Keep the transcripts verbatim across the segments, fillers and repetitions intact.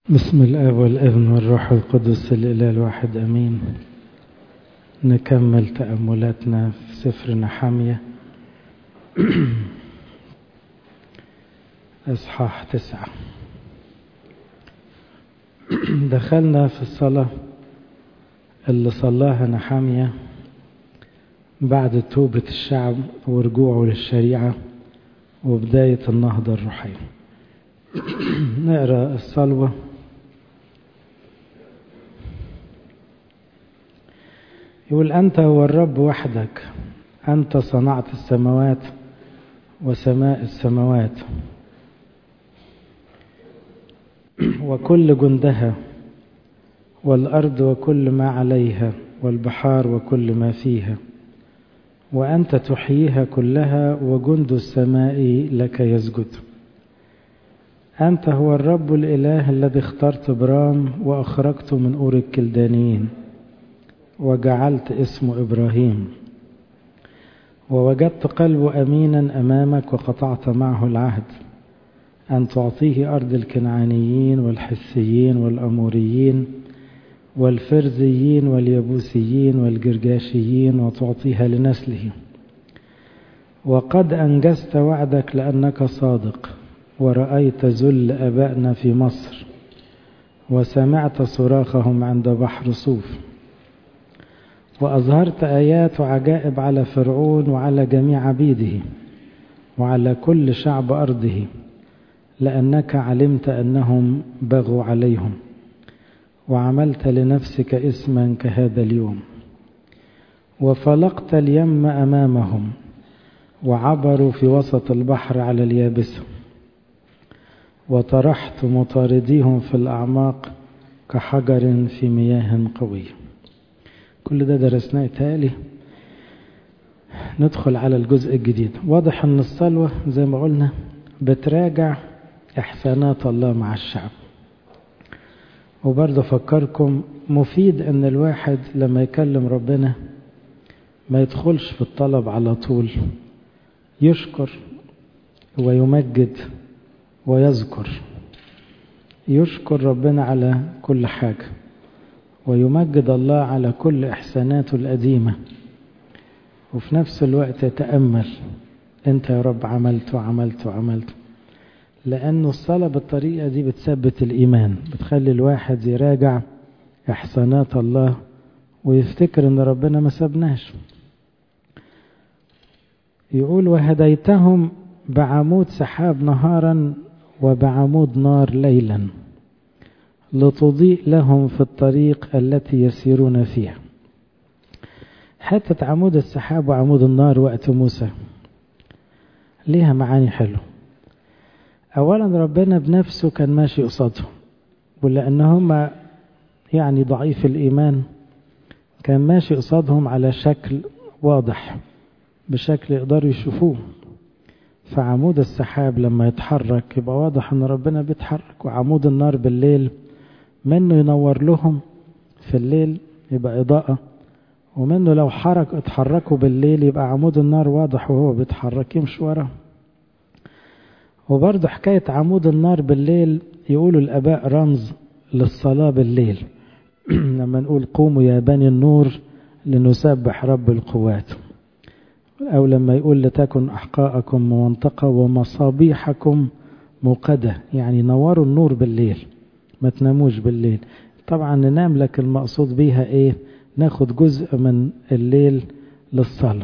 بسم الآب والابن والروح القدس الإله الواحد أمين. نكمل تأملاتنا في سفر نحمية إصحاح تسعة. دخلنا في الصلاة اللي صلاها نحمية بعد توبة الشعب ورجوعه للشريعة وبداية النهضة الروحية. نقرأ الصلوة. يقول: أنت هو الرب وحدك، أنت صنعت السماوات وسماء السماوات وكل جندها والأرض وكل ما عليها والبحار وكل ما فيها، وأنت تحييها كلها وجند السماء لك يسجد. أنت هو الرب الإله الذي اخترت برام وأخرجت من أور الكلدانيين وجعلت اسمه إبراهيم، ووجدت قلبه أمينا أمامك وقطعت معه العهد أن تعطيه أرض الكنعانيين والحثيين والأموريين والفرزيين واليبوسيين والجرجاشيين وتعطيها لنسله. وقد أنجزت وعدك لأنك صادق، ورأيت ذل أبائنا في مصر وسمعت صراخهم عند بحر صوف، وأظهرت آيات وعجائب على فرعون وعلى جميع عبيده وعلى كل شعب أرضه، لأنك علمت أنهم بغوا عليهم، وعملت لنفسك اسما كهذا اليوم. وفلقت اليم أمامهم وعبروا في وسط البحر على اليابسة، وطرحت مطارديهم في الأعماق كحجر في مياه قوية. كل ده درسناه تالي. ندخل على الجزء الجديد. واضح أن الصلوة زي ما قلنا بتراجع إحسانات الله مع الشعب. وبرضه أفكركم مفيد أن الواحد لما يكلم ربنا ما يدخلش في الطلب على طول، يشكر ويمجد ويذكر. يشكر ربنا على كل حاجة ويمجد الله على كل إحساناته القديمة، وفي نفس الوقت يتأمل: أنت يا رب عملت وعملت وعملت. لأنه الصلاة بالطريقة دي بتثبت الإيمان، بتخلي الواحد يراجع إحسانات الله ويفتكر أن ربنا ما سابناش. يقول: وهديتهم بعمود سحاب نهارا وبعمود نار ليلا لتضيء لهم في الطريق التي يسيرون فيها. حتى عمود السحاب وعمود النار وقت موسى ليها معاني حلوة. أولا ربنا بنفسه كان ماشي قصادهم، ولأنهم يعني ضعيف الإيمان كان ماشي قصادهم على شكل واضح، بشكل يقدروا يشوفوه. فعمود السحاب لما يتحرك يبقى واضح أن ربنا بيتحرك، وعمود النار بالليل منه ينور لهم في الليل يبقى إضاءة، ومنه لو حرك اتحركوا بالليل يبقى عمود النار واضح وهو بيتحرك يمشي وراه. وبرضه حكاية عمود النار بالليل يقولوا الآباء رمز للصلاة بالليل لما نقول: قوموا يا بني النور لنسبح رب القوات. أو لما يقول: لتكن أحقاءكم منطقة ومصابيحكم موقدة، يعني نوروا النور بالليل، ما تناموش بالليل. طبعا ننام، لكن المقصود بيها ايه؟ ناخد جزء من الليل للصلاة.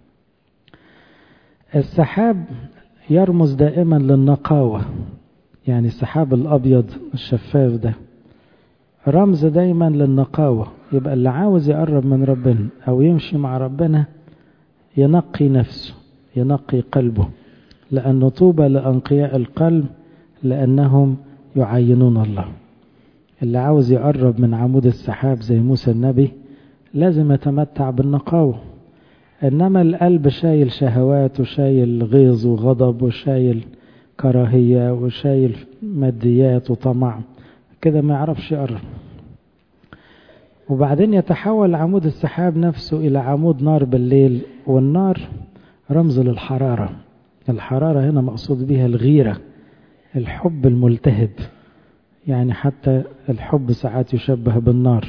السحاب يرمز دائما للنقاوة، يعني السحاب الأبيض الشفاف ده رمز دايما للنقاوة. يبقى اللي عاوز يقرب من ربنا أو يمشي مع ربنا ينقي نفسه، ينقي قلبه، لأنه طوبى لأنقياء القلب لأنهم يعينون الله. اللي عاوز يقرب من عمود السحاب زي موسى النبي لازم يتمتع بالنقاوة. إنما القلب شايل شهوات وشايل غيظ وغضب وشايل كراهية وشايل ماديات وطمع، كده ما يعرفش يقرب. وبعدين يتحول عمود السحاب نفسه إلى عمود نار بالليل، والنار رمز للحرارة. الحرارة هنا مقصود بها الغيرة، الحب الملتهب. يعني حتى الحب ساعات يشبه بالنار.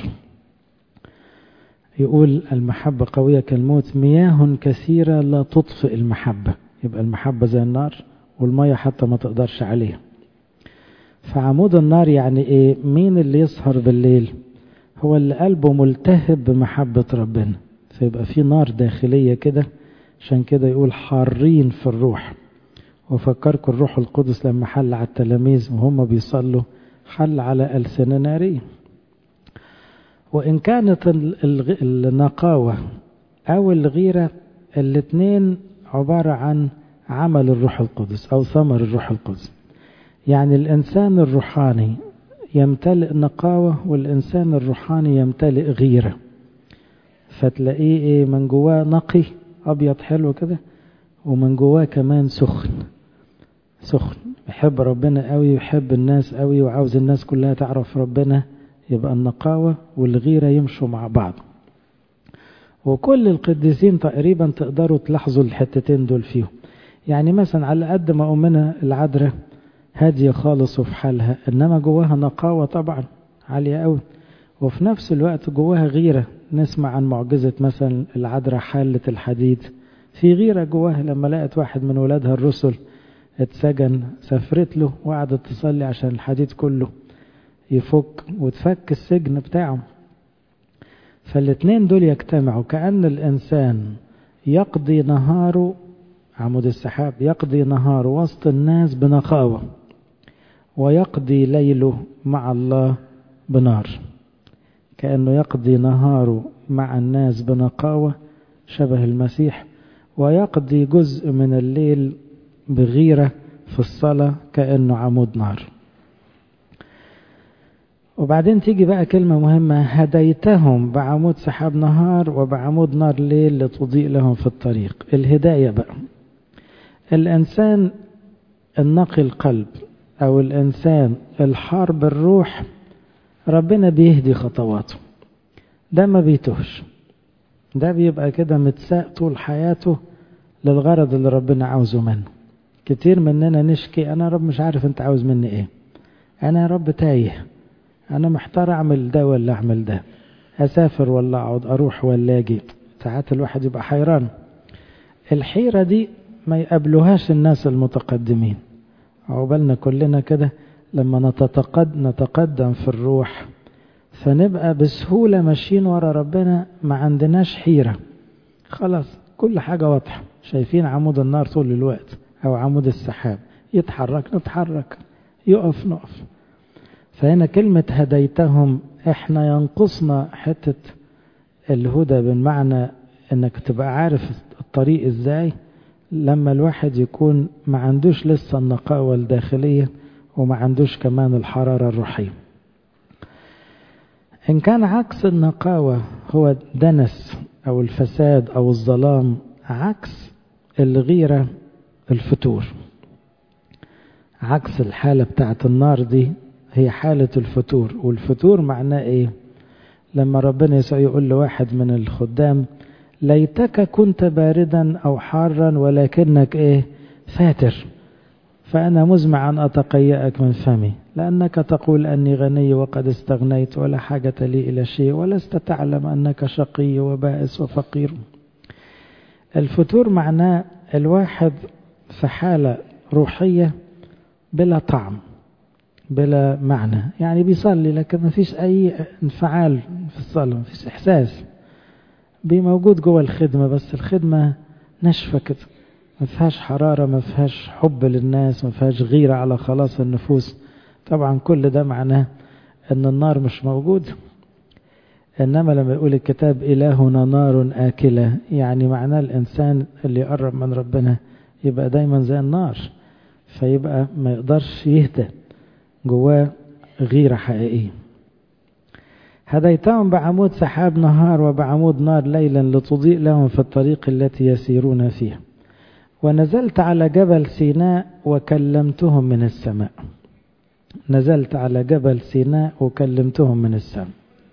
يقول المحبة قوية كالموت، مياه كثيرة لا تطفئ المحبة. يبقى المحبة زي النار، والمية حتى ما تقدرش عليها. فعمود النار يعني ايه؟ مين اللي يسهر بالليل؟ هو اللي قلبه ملتهب بمحبة ربنا، فيبقى في نار داخلية كده. عشان كده يقول حارين في الروح. وفكركم الروح القدس لما حل على التلاميذ وهم بيصلوا حل على ألسنة نارية. وإن كانت النقاوة أو الغيرة الاثنين عبارة عن عمل الروح القدس أو ثمر الروح القدس. يعني الإنسان الروحاني يمتلئ نقاوة، والإنسان الروحاني يمتلئ غيرة. فتلاقيه إيه؟ من جواه نقي أبيض حلو كده، ومن جواه كمان سخن سخن يحب ربنا قوي، ويحب الناس قوي، وعاوز الناس كلها تعرف ربنا. يبقى النقاوة والغيرة يمشوا مع بعض. وكل القديسين تقريبا تقدروا تلاحظوا الحتتين دول فيهم. يعني مثلا على قد ما أمنا العذراء هادية خالص وفي حالها، إنما جواها نقاوة طبعا عالية قوي، وفي نفس الوقت جواها غيرة. نسمع عن معجزة مثلا العذراء حالة الحديد، في غيرة جواها لما لقت واحد من ولادها الرسل اتسجن، سافرت له وقعدت تصلي عشان الحديد كله يفك وتفك السجن بتاعه. فالاتنين دول يجتمعوا، كأن الإنسان يقضي نهاره، عمود السحاب يقضي نهاره وسط الناس بنقاوة، ويقضي ليله مع الله بنار. كأنه يقضي نهاره مع الناس بنقاوة شبه المسيح، ويقضي جزء من الليل بغيرة في الصلاة كأنه عمود نار. وبعدين تيجي بقى كلمة مهمة، هديتهم بعمود سحاب نهار وبعمود نار ليل لتضيء لهم في الطريق. الهداية بقى، الإنسان النقي القلب أو الإنسان الحار بالروح، ربنا بيهدي خطواته، ده ما بيتهش، ده بيبقى كده متساق طول حياته للغرض اللي ربنا عاوزه منه. كتير مننا نشكي، أنا رب مش عارف أنت عاوز مني إيه، أنا يا رب تايه، أنا محتار أعمل ده ولا أعمل ده، أسافر ولا أقعد، أروح ولا أجي. ساعات الواحد يبقى حيران. الحيرة دي ما يقابلوهاش الناس المتقدمين. عقبالنا كلنا كده لما نتقدم, نتقدم في الروح، فنبقى بسهولة ماشيين ورا ربنا، ما عندناش حيرة، خلاص كل حاجة واضحة. شايفين عمود النار طول الوقت أو عمود السحاب، يتحرك نتحرك، يقف نقف. فهنا كلمة هديتهم، احنا ينقصنا حتة الهدى، بالمعنى انك تبقى عارف الطريق ازاي. لما الواحد يكون ما عندوش لسه النقاوة الداخلية، وما عندوش كمان الحرارة الروحية. إن كان عكس النقاوة هو دنس أو الفساد أو الظلام، عكس الغيرة الفتور. عكس الحالة بتاعت النار دي هي حالة الفتور. والفتور معناه إيه؟ لما ربنا يسوع يقول لواحد من الخدام ليتك كنت باردا أو حارا ولكنك إيه؟ فاتر، فأنا مزمع أن أتقيأك من فمي، لأنك تقول أني غني وقد استغنيت ولا حاجة لي إلى شيء، ولست تعلم أنك شقي وبائس وفقير. الفتور معناه الواحد في حالة روحية بلا طعم بلا معنى. يعني بيصلي لكن ما فيش أي انفعال في الصلاة، ما فيش إحساس، بموجود جوه الخدمة بس الخدمة نشفة كده، ما فيهاش حرارة، ما فيهاش حب للناس، ما فيهاش غيرة على خلاص النفوس. طبعا كل ده معناه أن النار مش موجود. إنما لما يقول الكتاب إلهنا نار آكلة، يعني معناه الإنسان اللي يقرب من ربنا يبقى دايما زي النار، فيبقى ما يقدرش يهدى، جواه غيرة حقيقية. هديتهم بعمود سحاب نهار وبعمود نار ليلا لتضيء لهم في الطريق التي يسيرون فيها. ونزلت على جبل سيناء وكلمتهم من السماء. نزلت على جبل سيناء وكلمتهم من السماء.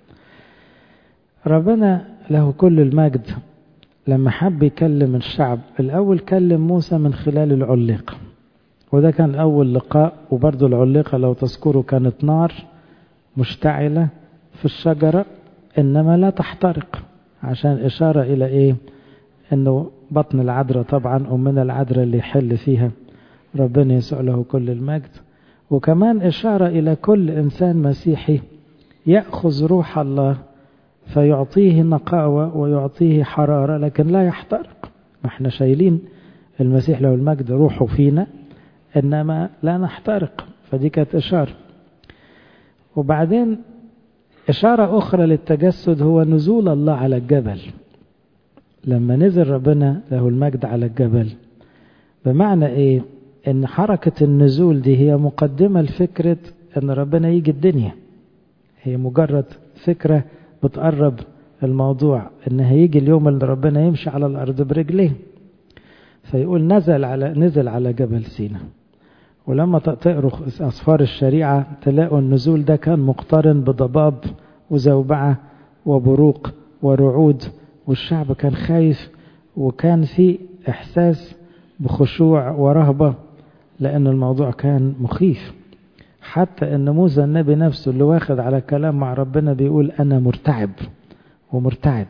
ربنا له كل المجد لما حب يكلم الشعب الأول كلم موسى من خلال العليقة، وده كان أول لقاء. وبرضو العليقة لو تذكروا كانت نار مشتعلة في الشجرة إنما لا تحترق، عشان إشارة إلى إيه؟ إنه بطن العذراء طبعا أمنا العذراء اللي يحل فيها ربنا يسوع له كل المجد. وكمان إشارة إلى كل إنسان مسيحي يأخذ روح الله فيعطيه نقاوة ويعطيه حرارة لكن لا يحترق. ما احنا شايلين المسيح له المجد روحه فينا إنما لا نحترق، فدي كانت إشارة. وبعدين إشارة أخرى للتجسد هو نزول الله على الجبل. لما نزل ربنا له المجد على الجبل، بمعنى إيه؟ إن حركة النزول دي هي مقدمة لفكرة إن ربنا يجي الدنيا. هي مجرد فكرة بتقرب الموضوع إن هيجي اليوم اللي ربنا يمشي على الأرض برجليه. فيقول نزل على نزل على جبل سيناء. ولما تقروا أسفار الشريعة تلاقوا النزول ده كان مقترن بضباب وزوبعة وبروق ورعود، والشعب كان خايف وكان في إحساس بخشوع ورهبة لأن الموضوع كان مخيف. حتى أن موسى النبي نفسه اللي واخد على كلام مع ربنا بيقول أنا مرتعب ومرتعد.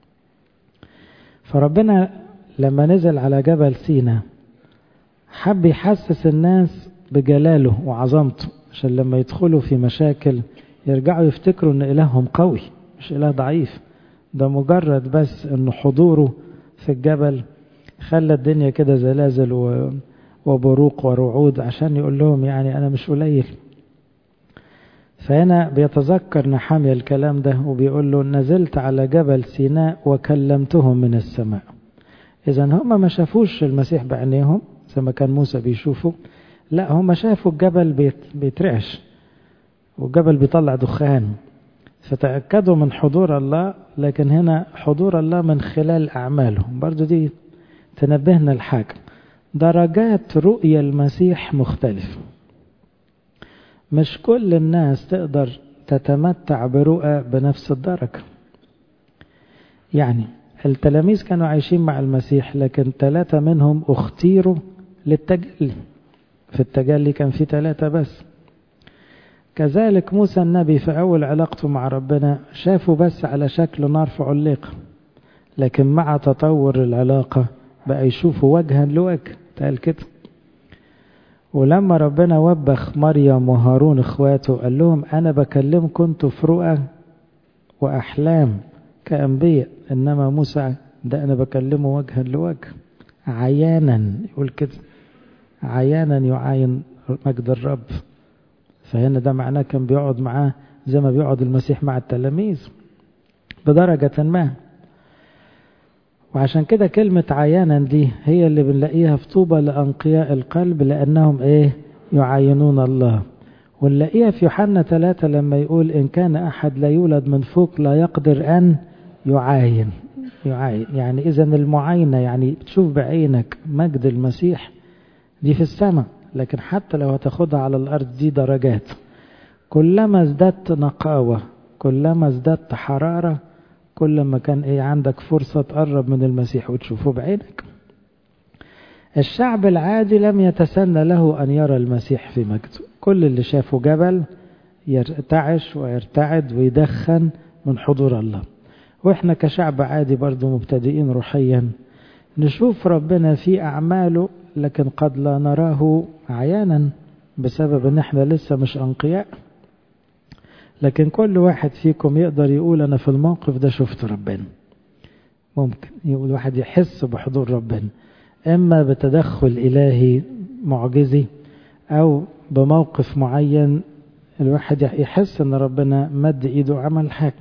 فربنا لما نزل على جبل سيناء حب يحسس الناس بجلاله وعظمته، عشان لما يدخلوا في مشاكل يرجعوا يفتكروا أن إلههم قوي مش إله ضعيف. ده مجرد بس أنه حضوره في الجبل خلى الدنيا كده زلازل وبروق ورعود عشان يقول لهم يعني أنا مش قليل. فهنا بيتذكر نحميا الكلام ده وبيقول له نزلت على جبل سيناء وكلمتهم من السماء. إذا هم ما شافوش المسيح بعينيهم زي ما كان موسى بيشوفوا، لا هم شافوا الجبل بيترعش والجبل بيطلع دخان، فتأكدوا من حضور الله. لكن هنا حضور الله من خلال أعماله. برضو دي تنبهنا الحاجة، درجات رؤية المسيح مختلفة. مش كل الناس تقدر تتمتع برؤى بنفس الدرجة. يعني التلاميذ كانوا عايشين مع المسيح لكن ثلاثة منهم اختيروا للتجلي. في التجلي كان في ثلاثة بس. كذلك موسى النبي في أول علاقته مع ربنا شافوا بس على شكل نار في عليقة، لكن مع تطور العلاقة بقى يشوفوا وجها لوجه تقال كده. ولما ربنا وبخ مريم وهارون اخواته قال لهم أنا بكلمكم انتوا في رؤى وأحلام كأنبياء، إنما موسى ده أنا بكلمه وجها لوجه عيانا. يقول كده عيانا يعاين مجد الرب. فهنا ده معناه كان بيقعد معاه زي ما بيقعد المسيح مع التلاميذ بدرجة ما. وعشان كده كلمة عيانا دي هي اللي بنلاقيها في طوبى لأنقياء القلب لأنهم إيه؟ يعاينون الله. ونلاقيها في يوحنا ثلاثة لما يقول إن كان أحد لا يولد من فوق لا يقدر أن يعاين. يعاين يعني إذا المعاينة يعني تشوف بعينك مجد المسيح دي في السماء، لكن حتى لو هتاخدها على الأرض دي درجات. كلما ازددت نقاوة كلما ازددت حرارة كل ما كان ايه عندك فرصة تقرب من المسيح وتشوفه بعينك. الشعب العادي لم يتسنى له أن يرى المسيح في مجده. كل اللي شافه جبل يرتعش ويرتعد ويدخن من حضور الله. وإحنا كشعب عادي برضو مبتدئين روحيا نشوف ربنا في أعماله لكن قد لا نراه عيانا بسبب ان احنا لسه مش انقياء. لكن كل واحد فيكم يقدر يقول انا في الموقف ده شفت ربنا. ممكن يقول واحد يحس بحضور ربنا اما بتدخل الهي معجزي او بموقف معين الواحد يحس ان ربنا مد ايده وعمل حاجة.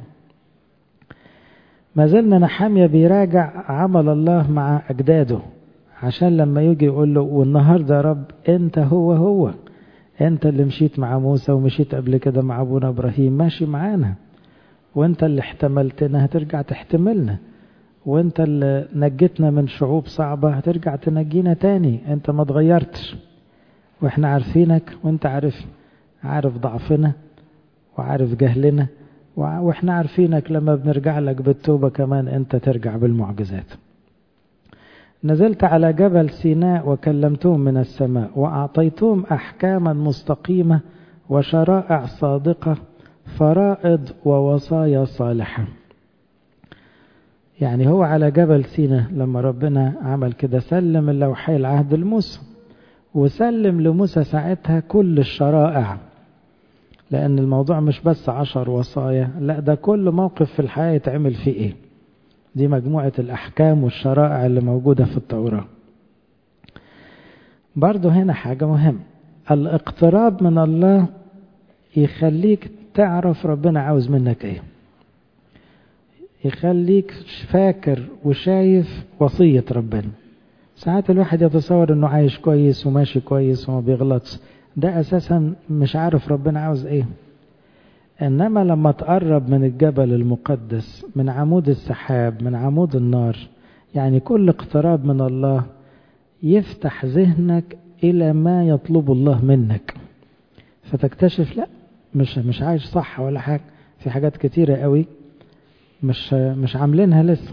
ما زلنا نحميا بيراجع عمل الله مع اجداده عشان لما يجي يقول له والنهاردة يا رب انت هو هو انت اللي مشيت مع موسى ومشيت قبل كده مع ابونا ابراهيم ماشي معانا، وانت اللي احتملتنا هترجع تحتملنا، وانت اللي نجتنا من شعوب صعبة هترجع تنجينا تاني. انت ما تغيرتش واحنا عارفينك وانت عارف عارف ضعفنا وعارف جهلنا واحنا عارفينك لما بنرجع لك بالتوبة كمان انت ترجع بالمعجزات. نزلت على جبل سيناء وكلمتهم من السماء وأعطيتهم أحكاما مستقيمة وشرائع صادقة فرائض ووصايا صالحة. يعني هو على جبل سيناء لما ربنا عمل كده سلم اللوحي العهد لموسى، وسلم لموسى ساعتها كل الشرائع، لأن الموضوع مش بس عشر وصايا، لا ده كل موقف في الحياة يتعمل فيه ايه. دي مجموعة الأحكام والشرائع اللي موجودة في التوراة. برضو هنا حاجة مهمة، الاقتراب من الله يخليك تعرف ربنا عاوز منك ايه، يخليك فاكر وشايف وصية ربنا. ساعات الواحد يتصور انه عايش كويس وماشي كويس وما بيغلطش، ده اساسا مش عارف ربنا عاوز ايه. انما لما تقرب من الجبل المقدس، من عمود السحاب، من عمود النار، يعني كل اقتراب من الله يفتح ذهنك الى ما يطلب الله منك، فتكتشف لا مش مش عايش صح ولا حاجة، في حاجات كتيرة قوي مش مش عاملينها لسه.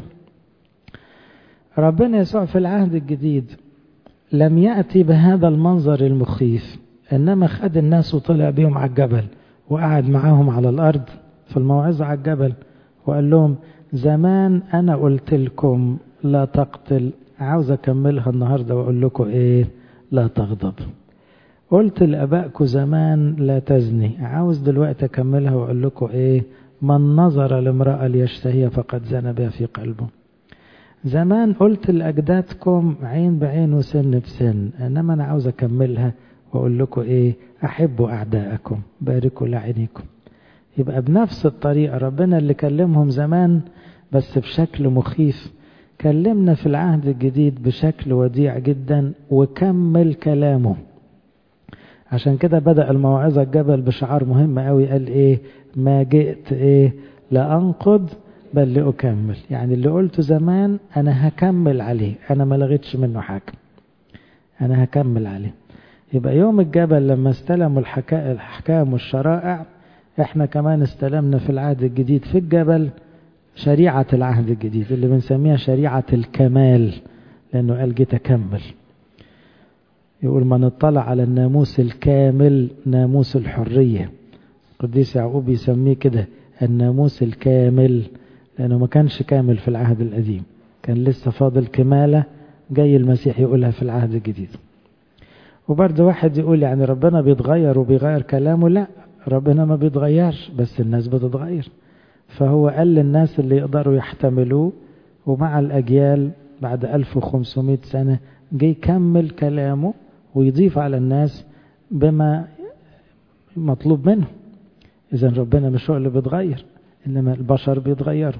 ربنا يسوع في العهد الجديد لم يأتي بهذا المنظر المخيف، إنما خد الناس وطلع بيهم على الجبل وقعد معاهم على الأرض في الموعظة على الجبل وقال لهم زمان أنا قلت لكم لا تقتل، عاوز أكملها النهاردة وأقول لكم إيه؟ لا تغضب. قلت لأبائكم زمان لا تزني، عاوز دلوقتي أكملها وأقول لكم إيه؟ من نظر لامرأة ليشتهي فقد زنى بها في قلبه. زمان قلت لأجدادكم عين بعين وسن بسن، إنما أنا عاوز أكملها وأقول لكم إيه؟ أحبوا أعداءكم باركوا لعينيكم. يبقى بنفس الطريقة ربنا اللي كلمهم زمان بس بشكل مخيف كلمنا في العهد الجديد بشكل وديع جدا وكمل كلامه. عشان كده بدأ الموعظة الجبل بشعار مهم قوي، قال إيه؟ ما جئت إيه؟ لأنقض بل لأكمل. يعني اللي قلته زمان أنا هكمل عليه، أنا ما لغيتش منه حاجة، أنا هكمل عليه. يبقى يوم الجبل لما استلموا الحكام والشرائع، احنا كمان استلمنا في العهد الجديد في الجبل شريعة العهد الجديد اللي بنسميها شريعة الكمال، لأنه قال جيت أكمل. يقول من اطلع على الناموس الكامل ناموس الحرية. القديس يعقوب يسميه كده الناموس الكامل، لأنه ما كانش كامل في العهد القديم، كان لسه فاضل كمالة جاي المسيح يقولها في العهد الجديد. وبرضه واحد يقول يعني ربنا بيتغير وبيغير كلامه، لا ربنا ما بيتغيرش بس الناس بتتغير. فهو قال للناس اللي يقدروا يحتملوه، ومع الأجيال بعد ألف وخمسمائة سنة جاي يكمل كلامه ويضيف على الناس بما مطلوب منه. إذن ربنا مش هو اللي بيتغير، إنما البشر بيتغيروا.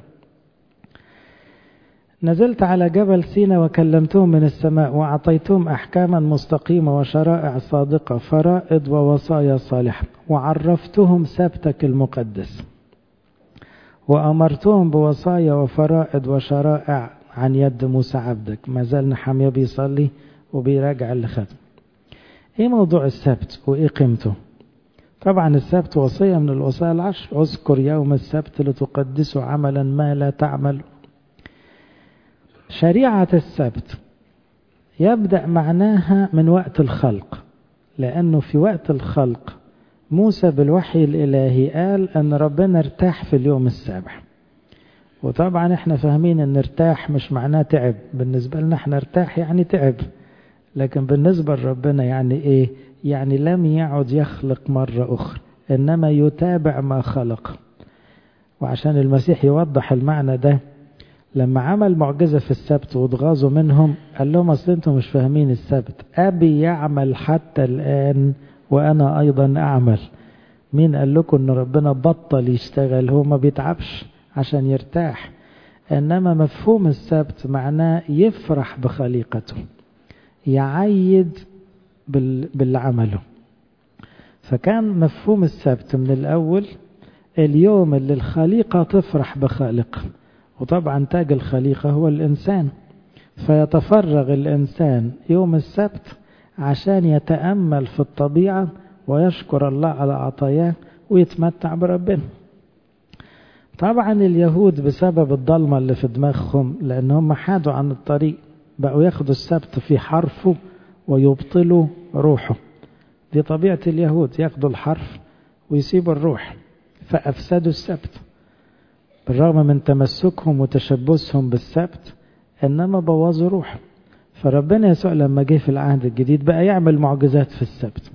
نزلت على جبل سيناء وكلمتهم من السماء وأعطيتهم أحكاما مستقيمة وشرائع صادقة فرائض ووصايا صالحة، وعرفتهم سبتك المقدس، وأمرتهم بوصايا وفرائض وشرائع عن يد موسى عبدك. ما زال نحمية بيصلي وبيراجع اللي خده. ايه موضوع السبت وايه قيمته؟ طبعا السبت وصية من الوصايا العشر، اذكر يوم السبت لتقدسوا عملا ما لا تعمل. شريعة السبت يبدأ معناها من وقت الخلق، لأنه في وقت الخلق موسى بالوحي الإلهي قال أن ربنا ارتاح في اليوم السابع. وطبعا احنا فاهمين أن ارتاح مش معناه تعب، بالنسبة لنا احنا ارتاح يعني تعب، لكن بالنسبة لربنا يعني ايه؟ يعني لم يعد يخلق مرة أخرى، إنما يتابع ما خلق. وعشان المسيح يوضح المعنى ده لما عمل معجزة في السبت واتغاظوا منهم قال لهم أصل انتم مش فاهمين السبت، أبي يعمل حتى الآن وأنا أيضا أعمل. مين قال لكم أن ربنا بطل يشتغل؟ هو ما بيتعبش عشان يرتاح، إنما مفهوم السبت معناه يفرح بخليقته، يعيد باللي عمله. فكان مفهوم السبت من الأول اليوم اللي الخليقة تفرح بخالقها، وطبعا تاج الخليقة هو الإنسان، فيتفرغ الإنسان يوم السبت عشان يتأمل في الطبيعة ويشكر الله على عطاياه ويتمتع بربنا. طبعا اليهود بسبب الضلمة اللي في دماغهم، لأنهم حادوا عن الطريق، بقوا ياخدوا السبت في حرفه ويبطلوا روحه. دي طبيعة اليهود، ياخدوا الحرف ويسيبوا الروح، فأفسدوا السبت بالرغم من تمسكهم وتشبثهم بالسبت، إنما بوظوا روح. فربنا يسوع لما جه في العهد الجديد بقى يعمل معجزات في السبت،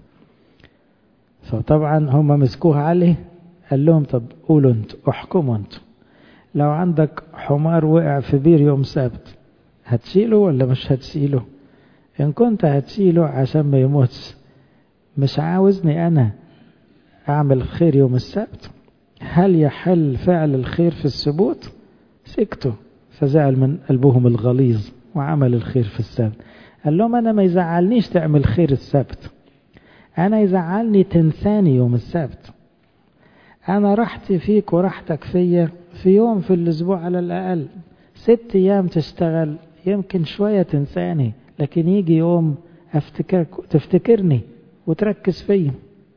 فطبعا هم مسكوها عليه. قال لهم طب قولوا انتوا، احكموا انتوا، لو عندك حمار وقع في بير يوم سبت هتشيله ولا مش هتشيله؟ ان كنت هتشيله عشان ما يموتش، مش عاوزني انا اعمل خير يوم السبت؟ هل يحل فعل الخير في السبوت؟ سكتوا، فزعل من قلبهم الغليظ وعمل الخير في السبت. قال لهم انا ما يزعلنيش تعمل خير السبت، انا يزعلني تنساني يوم السبت. انا راحتي فيك وراحتك فيا في يوم في الاسبوع على الاقل. ست ايام تشتغل يمكن شوية تنساني، لكن يجي يوم افتكرك تفتكرني وتركز فيا.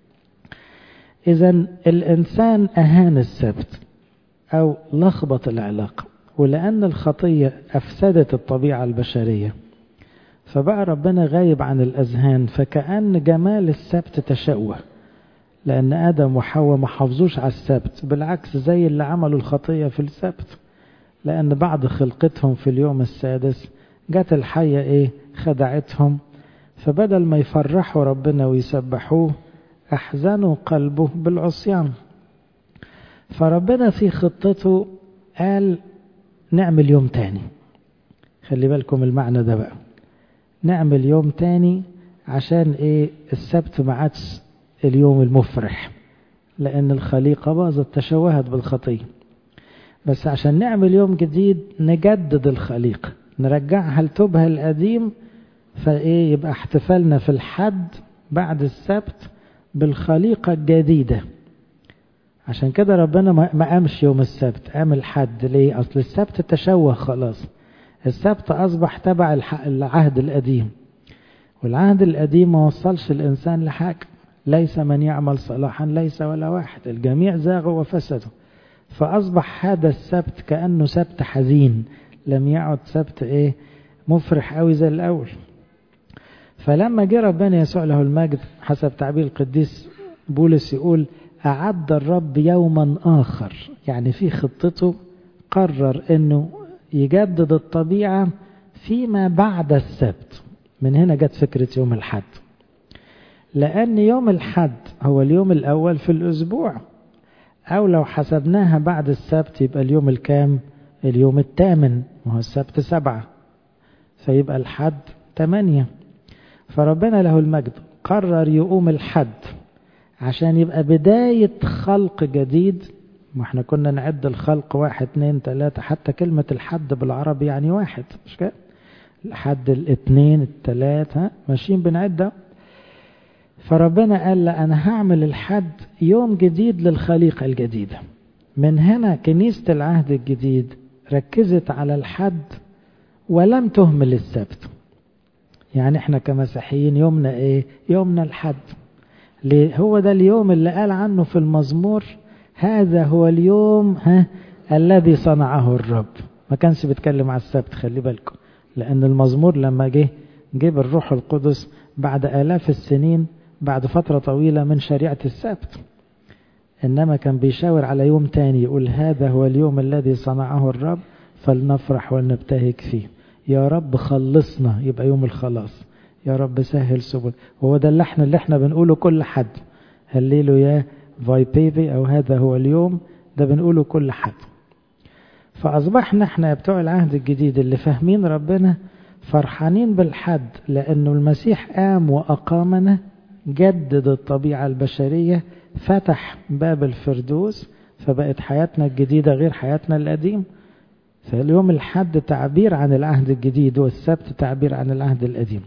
اذا الانسان اهان السبت او لخبط العلاقة، ولان الخطية افسدت الطبيعة البشرية، فبقى ربنا غايب عن الاذهان، فكأن جمال السبت تشوه، لأن آدم وحواء ما حافظوش على السبت، بالعكس زي اللي عملوا الخطية في السبت. لأن بعد خلقتهم في اليوم السادس جت الحية إيه خدعتهم، فبدل ما يفرحوا ربنا ويسبحوه أحزنوا قلبه بالعصيان. فربنا في خطته قال نعمل يوم تاني. خلي بالكم المعنى ده بقى، نعمل يوم تاني عشان إيه؟ السبت ما عادش اليوم المفرح، لأن الخليقة باظت تشوهت بالخطية، بس عشان نعمل يوم جديد نجدد الخليقة، نرجعها لتوبها القديم، فإيه يبقى احتفالنا في الحد بعد السبت بالخليقة الجديدة. عشان كده ربنا ما قامش يوم السبت، قام الحد. ليه؟ أصل السبت تشوه خلاص، السبت أصبح تبع العهد القديم، والعهد القديم ما وصلش الإنسان لحاجة. ليس من يعمل صلاحا ليس ولا واحد، الجميع زاغوا وفسدوا. فأصبح هذا السبت كأنه سبت حزين، لم يعد سبت إيه مفرح قوي زي الأول. فلما جه ربنا يسوع له المجد حسب تعبير القديس بولس يقول أعد الرب يوما آخر، يعني في خطته قرر أنه يجدد الطبيعة فيما بعد السبت. من هنا جت فكرة يوم الحد، لأن يوم الحد هو اليوم الأول في الأسبوع، أو لو حسبناها بعد السبت يبقى اليوم الكام؟ اليوم الثامن، وهو السبت سبعة، فيبقى الحد ثمانية. فربنا له المجد قرر يقوم الحد عشان يبقى بداية خلق جديد. ما احنا كنا نعد الخلق واحد اتنين تلاتة، حتى كلمة الحد بالعربي يعني واحد، مش كده؟ الحد الاثنين التلاتة ماشيين بنعد. فربنا قال لا، أنا هعمل الحد يوم جديد للخليقة الجديدة. من هنا كنيسة العهد الجديد ركزت على الحد ولم تهمل السبت. يعني احنا كمسيحيين يومنا ايه؟ يومنا الحد. ليه؟ هو ده اليوم اللي قال عنه في المزمور هذا هو اليوم ها الذي صنعه الرب. ما كانش بيتكلم على السبت، خلي بالكم، لأن المزمور لما جه جيب الروح القدس بعد آلاف السنين، بعد فترة طويلة من شريعة السبت، إنما كان بيشاور على يوم تاني، يقول هذا هو اليوم الذي صنعه الرب فلنفرح ولنبتهج فيه. يا رب خلصنا، يبقى يوم الخلاص. يا رب سهل سبل، وهو ده اللحن اللي احنا بنقوله كل حد، هللوا يا فاي بيبي، أو هذا هو اليوم، ده بنقوله كل حد. فأصبحنا احنا بتوع العهد الجديد اللي فاهمين ربنا فرحانين بالحد، لأنه المسيح قام وأقامنا، جدد الطبيعة البشرية، فتح باب الفردوس، فبقت حياتنا الجديدة غير حياتنا القديم. فاليوم الحد تعبير عن العهد الجديد، والسبت تعبير عن العهد القديم.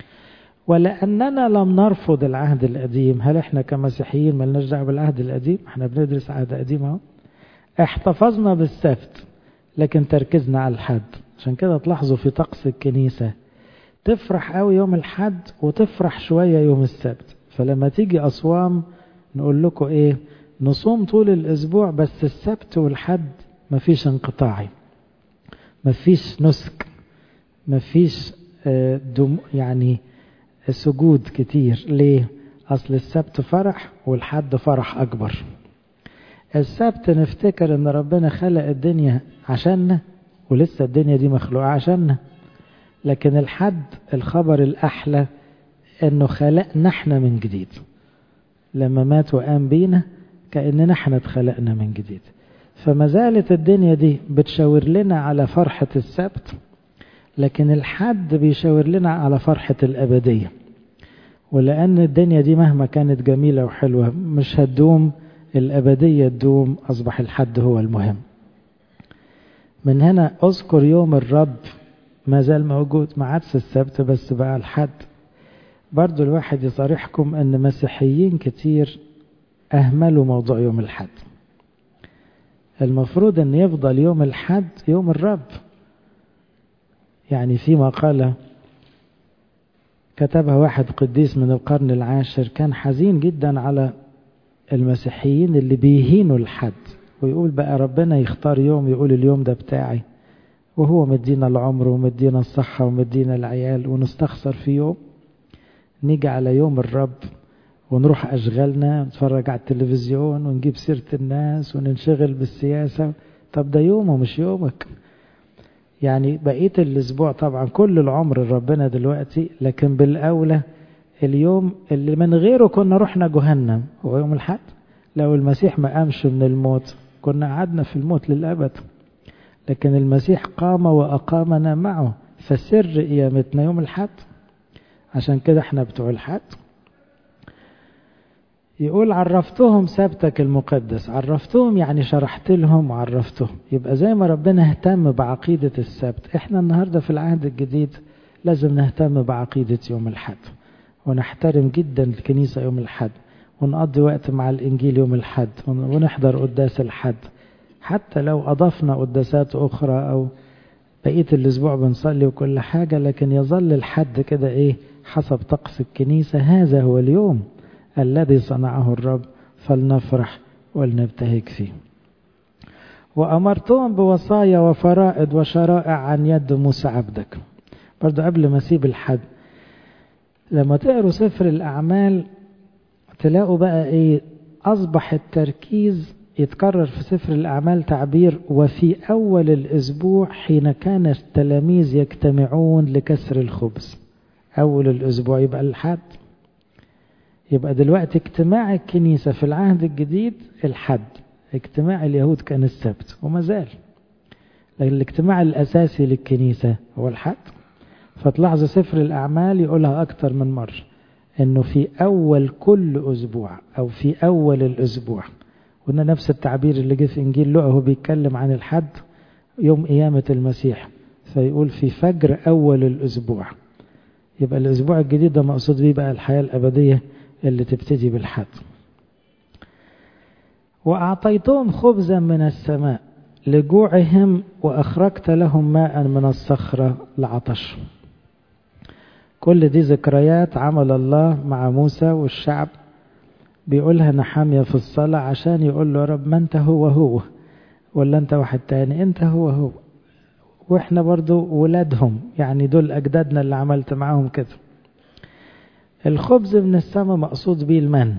ولأننا لم نرفض العهد القديم، هل احنا كمسيحيين ملناش دعوة بالعهد القديم؟ احنا بندرس عهد قديم اهو. احتفظنا بالسبت لكن تركزنا على الحد. عشان كده تلاحظوا في طقس الكنيسة تفرح قوي يوم الحد وتفرح شوية يوم السبت. فلما تيجي أصوام نقول لكم ايه؟ نصوم طول الأسبوع، بس السبت والحد مفيش انقطاعي، مفيش نسك، مفيش دم يعني سجود كتير. ليه؟ أصل السبت فرح والحد فرح أكبر. السبت نفتكر ان ربنا خلق الدنيا عشاننا ولسه الدنيا دي مخلوقة عشاننا، لكن الحد الخبر الأحلى انه خلقنا احنا من جديد. لما مات وقام بينا كأننا احنا اتخلقنا من جديد. فما زالت الدنيا دي بتشاور لنا على فرحة السبت، لكن الحد بيشاور لنا على فرحة الأبدية. ولأن الدنيا دي مهما كانت جميلة وحلوة مش هتدوم، الأبدية تدوم، أصبح الحد هو المهم. من هنا أذكر يوم الرب ما زال موجود، ما عادش السبت بس بقى الحد. برضو الواحد يصارحكم أن مسيحيين كتير أهملوا موضوع يوم الحد. المفروض أن يفضل يوم الحد يوم الرب. يعني في مقالة كتبها واحد قديس من القرن العاشر كان حزين جدا على المسيحيين اللي بيهينوا الحد، ويقول بقى ربنا يختار يوم يقول اليوم ده بتاعي، وهو مدينا العمر ومدينا الصحة ومدينا العيال، ونستخسر في يوم. نيجي على يوم الرب ونروح أشغالنا، نتفرج على التلفزيون ونجيب سيرة الناس وننشغل بالسياسة. طب ده يومه مش يومك. يعني بقية الأسبوع طبعا كل العمر ربنا دلوقتي، لكن بالأولى اليوم اللي من غيره كنا رحنا جهنم هو يوم الحد. لو المسيح ما قامش من الموت كنا قعدنا في الموت للأبد، لكن المسيح قام وأقامنا معه، فسر قيامتنا يوم الحد. عشان كده احنا بتوع الحد. يقول عرفتهم سبتك المقدس. عرفتهم يعني شرحت لهم وعرفتهم. يبقى زي ما ربنا اهتم بعقيدة السبت، احنا النهاردة في العهد الجديد لازم نهتم بعقيدة يوم الحد، ونحترم جدا الكنيسة يوم الحد، ونقضي وقت مع الإنجيل يوم الحد، ونحضر قداس الحد. حتى لو أضفنا قداسات أخرى أو بقية الأسبوع بنصلي وكل حاجة، لكن يظل الحد كده إيه حسب طقس الكنيسة. هذا هو اليوم الذي صنعه الرب، فلنفرح ولنبتهج فيه. وأمرتهم بوصايا وفرائض وشرائع عن يد موسى عبدك. برضو قبل ما أسيب الحد، لما تقروا سفر الأعمال تلاقوا بقى إيه أصبح التركيز يتكرر في سفر الأعمال تعبير وفي أول الأسبوع حين كان التلاميذ يجتمعون لكسر الخبز. أول الأسبوع يبقى الحد. يبقى دلوقتي اجتماع الكنيسة في العهد الجديد الحد، اجتماع اليهود كان السبت وما زال، لكن الاجتماع الأساسي للكنيسة هو الحد. فتلاحظ سفر الأعمال يقولها أكتر من مرة إنه في أول كل أسبوع أو في أول الأسبوع. وإن نفس التعبير اللي جه في إنجيل لوقا هو بيتكلم عن الحد يوم قيامة المسيح، فيقول في فجر أول الأسبوع. يبقى الأسبوع الجديد ده مقصود بيه بقى الحياة الأبدية اللي تبتدي بالحد. وأعطيتهم خبزا من السماء لجوعهم وأخرجت لهم ماء من الصخرة لعطش. كل دي ذكريات عمل الله مع موسى والشعب، بيقولها نحمية في الصلاة عشان يقول له يا رب ما انت هو هو ولا انت واحد تاني، انت هو هو واحنا برضو ولادهم، يعني دول أجدادنا اللي عملت معاهم كده. الخبز من السماء مقصود بيه المن،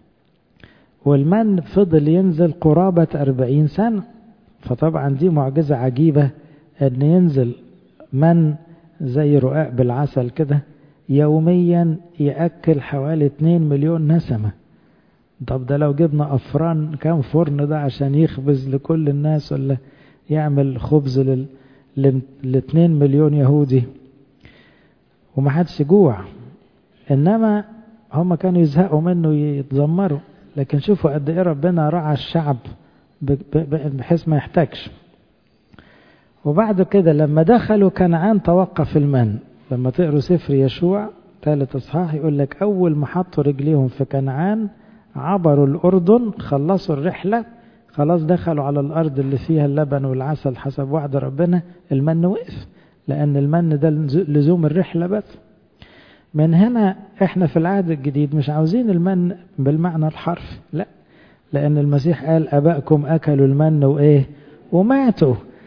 والمن فضل ينزل قرابة أربعين سنة. فطبعا دي معجزة عجيبة أن ينزل من زي رقاق بالعسل كده يوميا يأكل حوالي اتنين مليون نسمة. طب ده لو جبنا أفران كام فرن ده عشان يخبز لكل الناس ولا يعمل خبز لل لاتنين مليون يهودي ومحدش جوع. إنما هم كانوا يزهقوا منه يتذمروا، لكن شوفوا قد إيه ربنا رعى الشعب بحيث ما يحتاجش. وبعد كده لما دخلوا كنعان توقف المن. لما تقروا سفر يشوع ثالث اصحاح يقول لك أول ما حطوا رجليهم في كنعان عبروا الأردن، خلصوا الرحلة، خلاص دخلوا على الأرض اللي فيها اللبن والعسل حسب وعد ربنا. المن وقف، لأن المن ده لزوم الرحلة بس. من هنا احنا في العهد الجديد مش عاوزين المن بالمعنى الحرفي، لا، لأن المسيح قال أبائكم أكلوا المن وإيه وماتوا.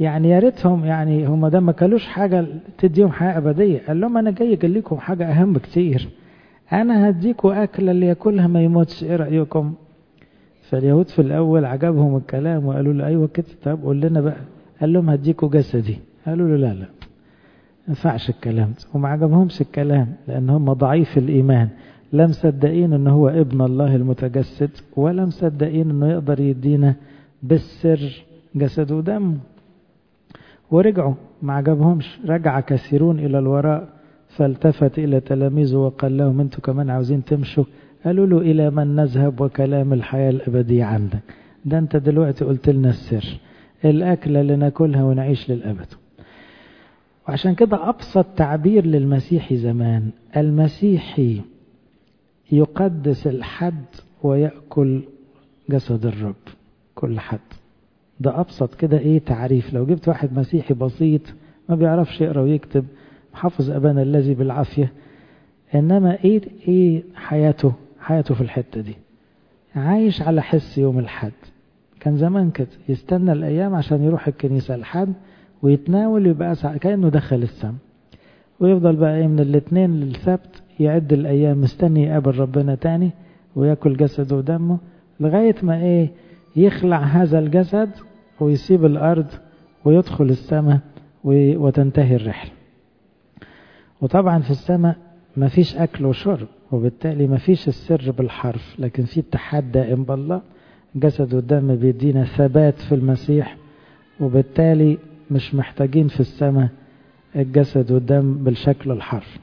يعني يا ريتهم، يعني هم ده ما كلوش حاجة تديهم حياة أبدية. قال لهم أنا جاي أقول لكم حاجة أهم كتير، أنا هديكوا أكل اللي ياكلها ما يموتش، إيه رأيكم؟ فاليهود في الأول عجبهم الكلام وقالوا له أيوة كده، طب قول لنا بقى. قال لهم هديكوا جسدي. قالوا له لا لا ما ينفعش الكلام ده، وما عجبهمش الكلام لأن هم ضعيف الإيمان، لا مصدقين إن هو ابن الله المتجسد، ولا مصدقين إنه يقدر يدينا بالسر جسد ودم. ورجعوا ما عجبهمش، رجع كثيرون إلى الوراء فالتفت إلى تلاميذه وقال لهم أنتوا كمان عاوزين تمشوا؟ قالوا له إلى من نذهب وكلام الحياة الأبدية عندك؟ ده أنت دلوقتي قلت لنا السر، الأكلة اللي ناكلها ونعيش للأبد. وعشان كده أبسط تعبير للمسيحي زمان، المسيحي يقدس الحد ويأكل جسد الرب كل حد. ده أبسط كده إيه تعريف. لو جبت واحد مسيحي بسيط ما بيعرفش يقرأ ويكتب، حافظ أبانا الذي بالعافية، إنما إيه إيه حياته حياته في الحتة دي، عايش على حس يوم الحد. كان زمان كده يستنى الأيام عشان يروح الكنيسة الحد ويتناول، يبقى كأنه دخل السم، ويفضل بقى إيه من الاثنين للسبت يعد الأيام مستني يقابل ربنا تاني ويأكل جسده ودمه، لغاية ما إيه يخلع هذا الجسد ويسيب الأرض ويدخل السماء وتنتهي الرحلة. وطبعا في السماء ما فيش أكل وشرب، وبالتالي ما فيش السر بالحرف، لكن في اتحاد دائم بالله. جسد والدم بيدينا ثبات في المسيح، وبالتالي مش محتاجين في السماء الجسد والدم بالشكل الحرفي.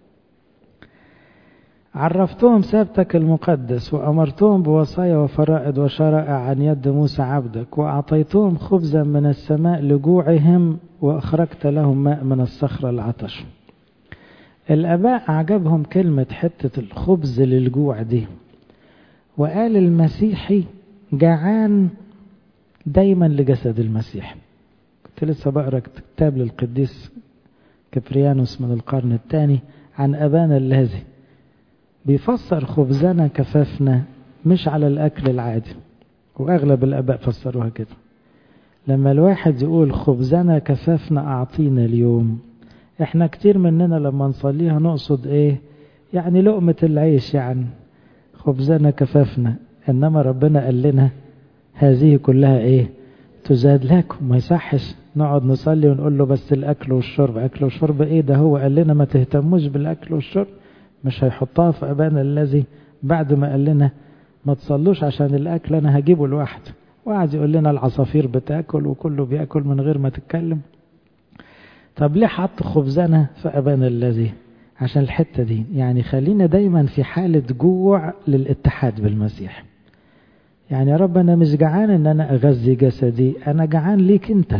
عرفتهم سبتك المقدس وأمرتهم بوصايا وفرائض وشرائع عن يد موسى عبدك، وأعطيتهم خبزا من السماء لجوعهم وأخرجت لهم ماء من الصخرة العطش. الآباء أعجبهم كلمة حتة الخبز للجوع دي، وقال المسيحي جعان دايما لجسد المسيح. كنت لسه بقرأ كتاب للقديس كبريانوس من القرن الثاني عن أبانا الذي بيفسر خبزنا كفافنا مش على الأكل العادي، وأغلب الآباء فسروها كده. لما الواحد يقول خبزنا كفافنا أعطينا اليوم، احنا كتير مننا لما نصليها نقصد ايه؟ يعني لقمة العيش، يعني خبزنا كفافنا. انما ربنا قال لنا هذه كلها ايه؟ تزاد لكم. ما يصحش نقعد نصلي ونقول له بس الاكل والشرب. اكل وشرب ايه ده؟ هو قال لنا ما تهتموش بالاكل والشرب، مش هيحطها في ابانا الذي بعد ما قال لنا ما تصلوش عشان الاكل انا هجيبه لوحده، وقعد يقول لنا العصافير بتاكل وكله بياكل من غير ما تتكلم. طب ليه حط خبزنا في أبانا الذي؟ عشان الحتة دي، يعني خلينا دايما في حالة جوع للاتحاد بالمسيح. يعني يا رب أنا مش جعان إن أنا أغذي جسدي، أنا جعان ليك أنت،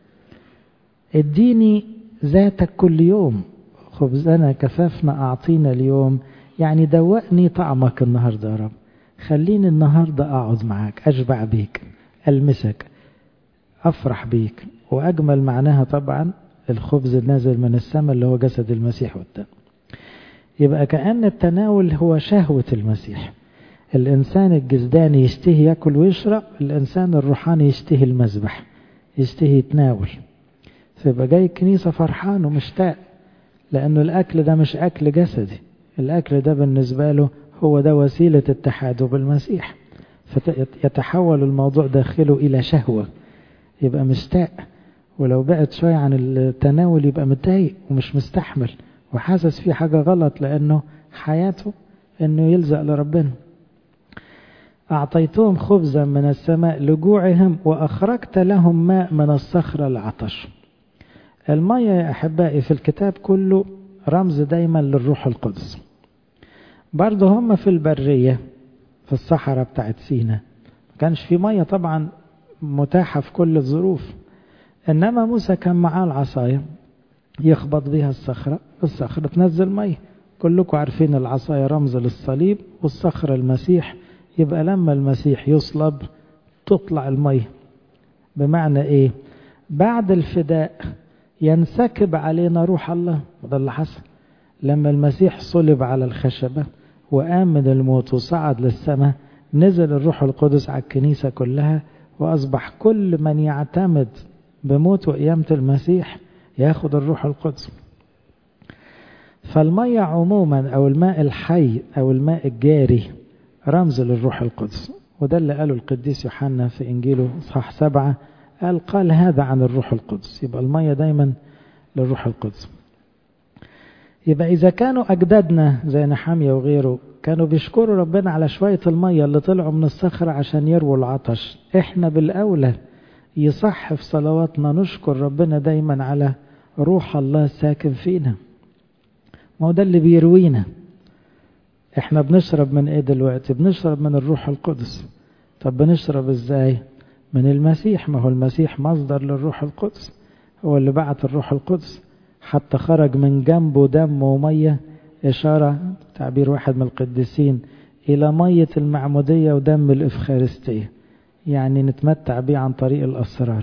اديني ذاتك كل يوم. خبزنا كفافنا أعطينا اليوم، يعني دوقني طعمك النهاردة يا رب، خليني النهاردة أقعد معاك، أشبع بيك، ألمسك، أفرح بيك. وأجمل معناها طبعا الخبز النازل من السماء اللي هو جسد المسيح والدم. يبقى كأن التناول هو شهوة المسيح. الإنسان الجسداني يشتهي يأكل ويشرب، الإنسان الروحاني يشتهي المذبح، يشتهي يتناول. فيبقى جاي الكنيسة فرحان ومشتاق، لأنه الأكل ده مش أكل جسدي، الأكل ده بالنسبة له هو ده وسيلة اتحاده بالمسيح، فيتحول الموضوع داخله إلى شهوة، يبقى مشتاق. ولو بعد شوية عن التناول يبقى متضايق ومش مستحمل وحاسس في حاجة غلط، لأنه حياته أنه يلزق لربنا. أعطيتهم خبزا من السماء لجوعهم وأخرجت لهم ماء من الصخرة العطش. المية يا أحبائي في الكتاب كله رمز دايما للروح القدس. برضه هم في البرية في الصحراء بتاعت سينا ما كانش في مية طبعا متاحة في كل الظروف، إنما موسى كان معاه العصاية يخبط بها الصخرة، الصخرة تنزل مية. كلكم عارفين العصاية رمز للصليب والصخرة المسيح، يبقى لما المسيح يصلب تطلع المية. بمعنى إيه؟ بعد الفداء ينسكب علينا روح الله. وده اللي حصل لما المسيح صلب على الخشبة وقام من الموت وصعد للسماء، نزل الروح القدس على الكنيسة كلها، وأصبح كل من يعتمد بموت وقيامة المسيح ياخد الروح القدس. فالمية عموما أو الماء الحي أو الماء الجاري رمز للروح القدس، وده اللي قاله القديس يوحنا في إنجيله إصحاح سبعة، قال قال هذا عن الروح القدس. يبقى المية دايما للروح القدس. يبقى إذا كانوا أجدادنا زي نحامية وغيره كانوا بيشكروا ربنا على شوية المية اللي طلعوا من الصخرة عشان يرووا العطش، إحنا بالأولى يصح في صلواتنا نشكر ربنا دايما على روح الله ساكن فينا. ما هو ده اللي بيروينا. إحنا بنشرب من إيه دلوقتي؟ بنشرب من الروح القدس. طب بنشرب إزاي؟ من المسيح. ما هو المسيح مصدر للروح القدس، هو اللي بعت الروح القدس، حتى خرج من جنبه دم ومية، إشارة تعبير واحد من القديسين إلى مية المعمودية ودم الإفخارستية، يعني نتمتع بيه عن طريق الأسرار.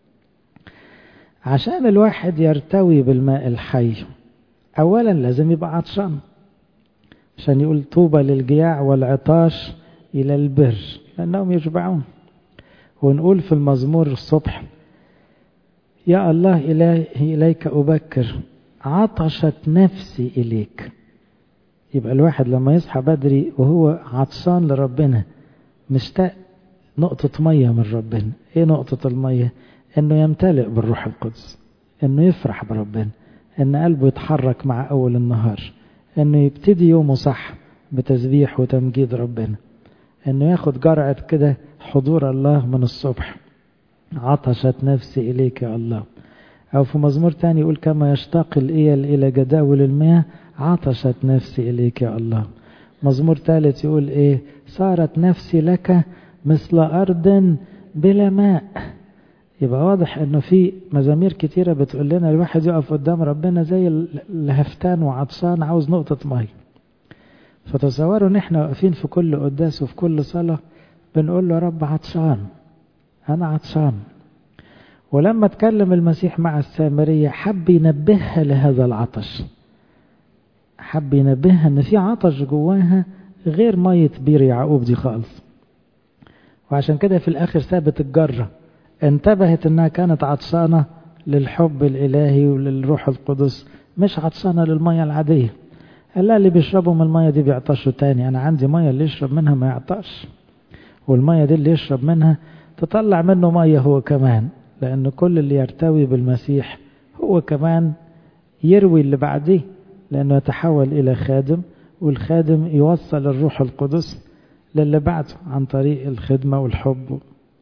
عشان الواحد يرتوي بالماء الحي أولا لازم يبقى عطشان، عشان يقول طوبى للجياع والعطاش إلى البر لأنهم يشبعون. ونقول في المزمور الصبح يا الله إلهي إليك أبكر عطشت نفسي إليك. يبقى الواحد لما يصحى بدري وهو عطشان لربنا مشتاق نقطة مية من ربنا. إيه نقطة المية؟ إنه يمتلئ بالروح القدس، إنه يفرح بربنا، إن قلبه يتحرك مع أول النهار، إنه يبتدي يومه صح بتسبيح وتمجيد ربنا، إنه ياخد جرعة كده حضور الله من الصبح. عطشت نفسي إليك يا الله. أو في مزمور تاني يقول كما يشتاق الإيل إلى جداول المياه عطشت نفسي إليك يا الله. مزمور ثالث يقول إيه؟ صارت نفسي لك مثل أرض بلا ماء. يبقى واضح أنه في مزامير كتيرة بتقول لنا الواحد يقف قدام ربنا زي الهفتان وعطشان عاوز نقطة ماء. فتصوروا ان احنا واقفين في كل قداس وفي كل صلاة بنقول له رب عطشان، أنا عطشان. ولما تكلم المسيح مع السامرية حب ينبهها لهذا العطش، حب ينبهها ان في عطش جواها غير مية بير يعقوب دي خالص. وعشان كده في الآخر سابت الجرة، انتبهت انها كانت عطشانة للحب الإلهي وللروح القدس، مش عطشانة للمية العادية. قال لا اللي بيشربوا من المية دي بيعطشوا تاني، أنا عندي مية اللي يشرب منها ما يعطش، والمية دي اللي يشرب منها تطلع منه مية هو كمان، لأن كل اللي يرتوي بالمسيح هو كمان يروي اللي بعديه، لأنه يتحول إلى خادم، والخادم يوصل الروح القدس للي بعده عن طريق الخدمة والحب.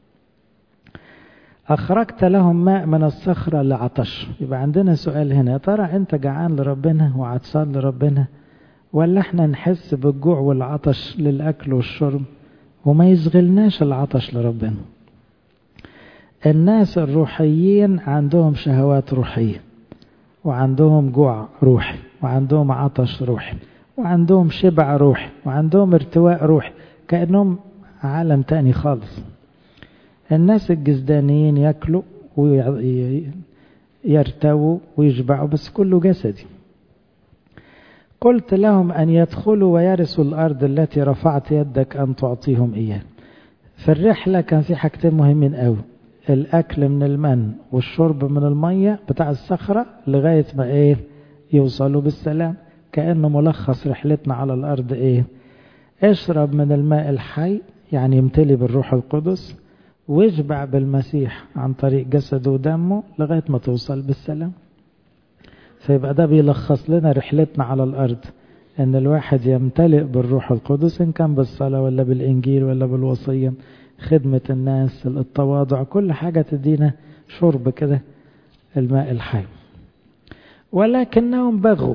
أخرجت لهم ماء من الصخرة لعطش. يبقى عندنا سؤال هنا، يا ترى أنت جعان لربنا وعطشان لربنا، ولا احنا نحس بالجوع والعطش للأكل والشرب وما يشغلناش العطش لربنا؟ الناس الروحيين عندهم شهوات روحية، وعندهم جوع روحي، وعندهم عطش روحي، وعندهم شبع روحي، وعندهم ارتواء روحي، كأنهم عالم تاني خالص. الناس الجسدانيين يأكلوا ويرتووا ويشبعوا بس كله جسدي. قلت لهم أن يدخلوا ويرثوا الأرض التي رفعت يدك أن تعطيهم إياه. في الرحلة كان في حاجتين مهمين قوي، الأكل من المن والشرب من المية بتاع الصخرة لغاية ما إيه يوصلوا بالسلام. كأنه ملخص رحلتنا على الأرض إيه؟ اشرب من الماء الحي، يعني يمتلي بالروح القدس، ويشبع بالمسيح عن طريق جسده ودمه لغاية ما توصل بالسلام. فيبقى ده بيلخص لنا رحلتنا على الأرض، أن الواحد يمتلئ بالروح القدس، إن كان بالصلاة ولا بالإنجيل ولا بالوصية، خدمة الناس، التواضع، كل حاجة تدينا شرب كده الماء الحي. ولكنهم بغوا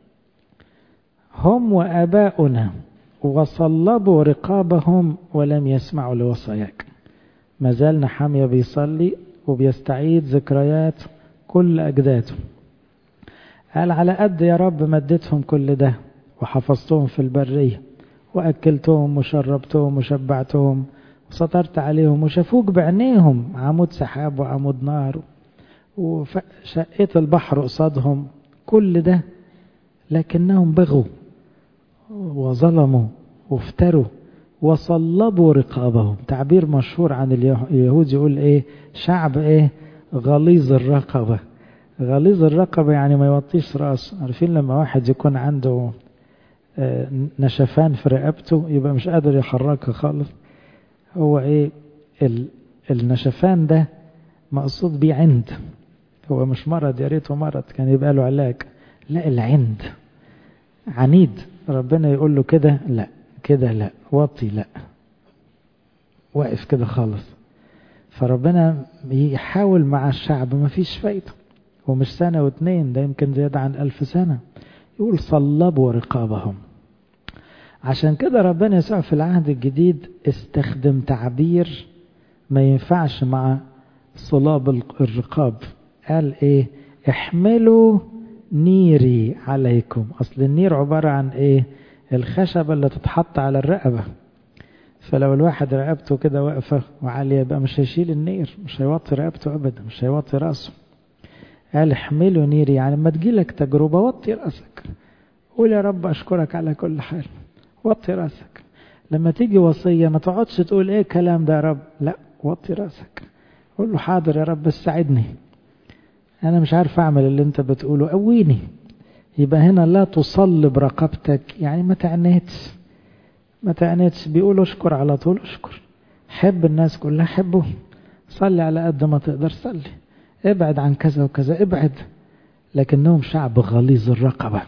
هم وآباؤنا وصلبوا رقابهم ولم يسمعوا لوصاياك. ما زال نحمية بيصلي وبيستعيد ذكريات كل أجداده. قال على قد يا رب مدتهم كل ده وحفظتهم في البرية وأكلتهم وشربتهم وشبعتهم وسطرت عليهم وشافوك بعينيهم عمود سحاب وعمود نار وشقيت البحر قصادهم، كل ده لكنهم بغوا وظلموا وافتروا وصلبوا رقابهم. تعبير مشهور عن اليهود يقول ايه؟ شعب ايه؟ غليظ الرقبة. غليظ الرقبة يعني ما يوطيش راسه. عارفين لما واحد يكون عنده نشفان في رقبته يبقى مش قادر يحركها خالص. هو ايه النشفان ده مقصود بيه عند. هو مش مرض، يا ريته مرض كان يبقى له علاج. لا، العند عنيد. ربنا يقول له كده لا، كده لا، وطي لا، واقف كده خالص. فربنا يحاول مع الشعب ما فيش فايدة. ومش سنة واتنين، ده يمكن زيادة عن ألف سنة. يقول صلبوا رقابهم. عشان كده ربنا يسوع في العهد الجديد استخدم تعبير ما ينفعش مع صلاب الرقاب. قال ايه؟ احملوا نيري عليكم. اصل النير عبارة عن ايه؟ الخشبة اللي تتحط على الرقبة. فلو الواحد رقبته كده واقفة وعالية يبقى مش هيشيل النير، مش هيوطي رقبته ابدا، مش هيوطي راسه. قال احملوا نيري، يعني لما تجيلك تجربة وطي راسك، قول يا رب اشكرك على كل حال، وطي راسك. لما تيجي وصية ما تقعدش تقول ايه الكلام ده يا رب، لا، وطي راسك، قول له حاضر يا رب ساعدني، انا مش عارف اعمل اللي انت بتقوله، قويني. يبقى هنا لا تصلب رقبتك، يعني ما تعنيتش ما تعنيتش. بيقولوا اشكر على طول، اشكر. حب الناس كلها، حبه. صلي على قد ما تقدر صلي. ابعد عن كذا وكذا، ابعد. لكنهم شعب غليظ الرقبة،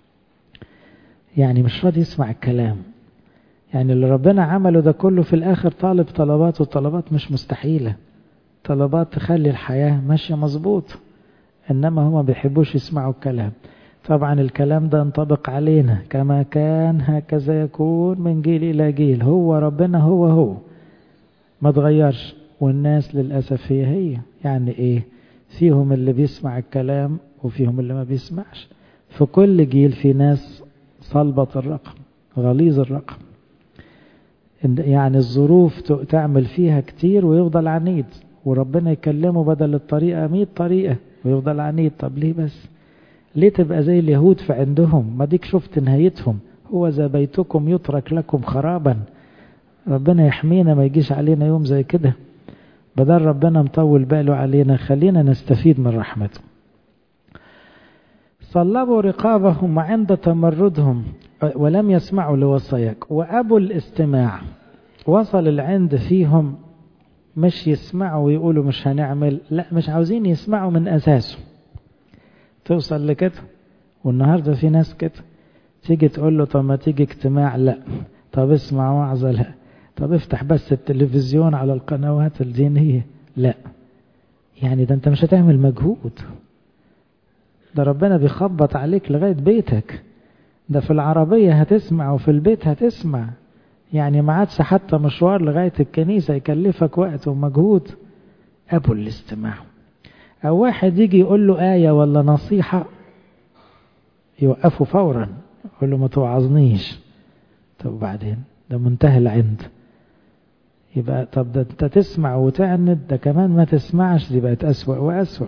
يعني مش راضي يسمع الكلام. يعني اللي ربنا عمله ده كله في الآخر طالب طلبات، وطلبات مش مستحيلة، طلبات تخلي الحياة ماشية مظبوط. إنما هم بيحبوش يسمعوا الكلام. طبعا الكلام ده ينطبق علينا، كما كان هكذا يكون من جيل إلى جيل. هو ربنا هو هو ما تغيرش، والناس للأسف هي هي. يعني إيه؟ فيهم اللي بيسمع الكلام وفيهم اللي ما بيسمعش. في كل جيل في ناس صلبة الرقم، غليظ الرقم، يعني الظروف تعمل فيها كتير ويفضل عنيد، وربنا يكلمه بدل الطريقة مئة طريقة ويفضل عنيد. طب ليه بس؟ ليه تبقى زي اليهود في عندهم؟ ما ديك شفت نهايتهم، هو ذا بيتكم يترك لكم خرابا. ربنا يحمينا ما يجيش علينا يوم زي كده. بدل ربنا مطول باله علينا، خلينا نستفيد من رحمته. صلبوا رقابهم عند تمردهم ولم يسمعوا لوصاياك، وأبوا الاستماع. وصل العند فيهم، مش يسمعوا ويقولوا مش هنعمل، لا، مش عاوزين يسمعوا من أساسه. توصل لكده. والنهاردة في ناس كده، تيجي تقول له طب ما تيجي اجتماع، لا. طب اسمع وعظة، لا. طب افتح بس التلفزيون على القنوات الدينية، لا. يعني ده انت مش هتعمل مجهود، ده ربنا بيخبط عليك لغاية بيتك. ده في العربية هتسمع وفي البيت هتسمع. يعني ما عادش حتى مشوار لغاية الكنيسة يكلفك وقت ومجهود. أبوا الاستماع. أو واحد يجي يقول له آية ولا نصيحة يوقفه فورا، يقول له ما توعظنيش. طب بعدين ده منتهى العند. يبقى طب ده انت تسمع وتعند، ده كمان ما تسمعش، دي بقت أسوأ وأسوأ.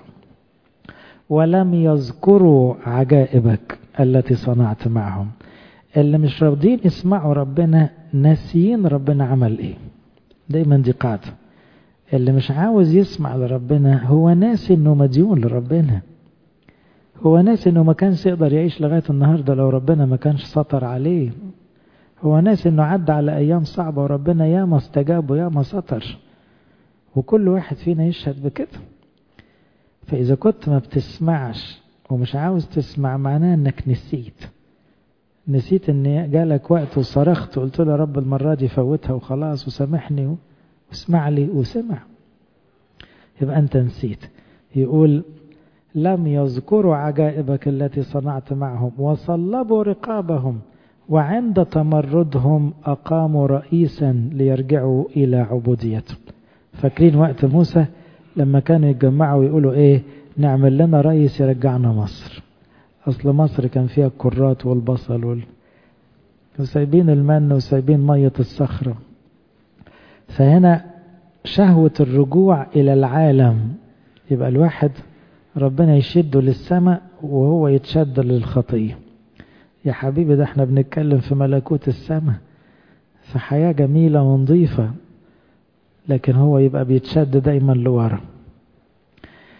ولم يذكروا عجائبك التي صنعت معهم. اللي مش راضين يسمعوا ربنا ناسيين ربنا عمل ايه. دايما دي قاعدة. اللي مش عاوز يسمع لربنا هو ناسي انه مديون لربنا. هو ناسي انه ما كانش يقدر يعيش لغاية النهاردة لو ربنا ما كانش سطر عليه. هو ناسي انه عدى على ايام صعبة وربنا ياما استجاب وياما سطر. وكل واحد فينا يشهد بكده. فإذا كنت ما بتسمعش ومش عاوز تسمع، معناه انك نسيت. نسيت ان جالك وقت وصرخت وقلت له يا رب المرة دي فوتها وخلاص وسامحني واسمع لي، وسمع. يبقى انت نسيت. يقول لم يذكروا عجائبك التي صنعت معهم وصلبوا رقابهم، وعند تمردهم أقاموا رئيسا ليرجعوا إلى عبوديته. فاكرين وقت موسى لما كانوا يتجمعوا ويقولوا ايه؟ نعمل لنا رئيس يرجعنا مصر. اصل مصر كان فيها الكرات والبصل وال... وسايبين المن وسايبين مية الصخرة. فهنا شهوة الرجوع الى العالم. يبقى الواحد ربنا يشده للسماء وهو يتشد للخطية. يا حبيبي ده احنا بنتكلم في ملكوت السماء، في حياة جميلة ونظيفة، لكن هو يبقى بيتشد دايما لورا.